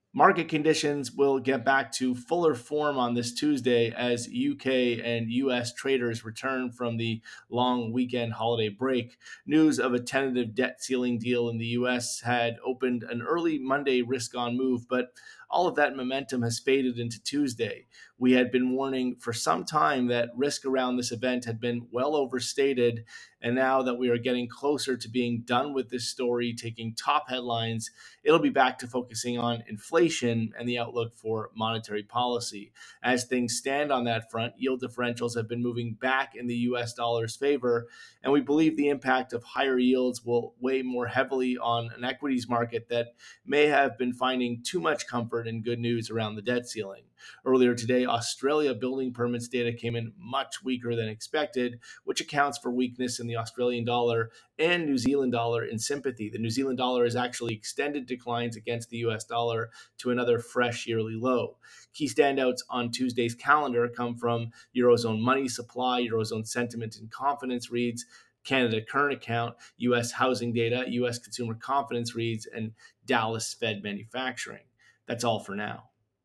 Market conditions will get back to fuller form on this Tuesday as UK and US traders return from the long weekend holiday break. News of a tentative debt ceiling deal in the US had opened an early Monday risk on move, but all of that momentum has faded into Tuesday. We had been warning for some time that risk around this event had been well overstated, and now that we are getting closer to being done with this story, taking top headlines, it'll be back to focusing on inflation and the outlook for monetary policy. As things stand on that front, yield differentials have been moving back in the US dollar's favor, and we believe the impact of higher yields will weigh more heavily on an equities market that may have been finding too much comfort and good news around the debt ceiling. Earlier today, Australia building permits data came in much weaker than expected, which accounts for weakness in the Australian dollar and New Zealand dollar in sympathy. The New Zealand dollar has actually extended declines against the US dollar to another fresh yearly low. Key standouts on Tuesday's calendar come from Eurozone money supply, Eurozone sentiment and confidence reads, Canada current account, US housing data, US consumer confidence reads, and Dallas Fed manufacturing. That's all for now.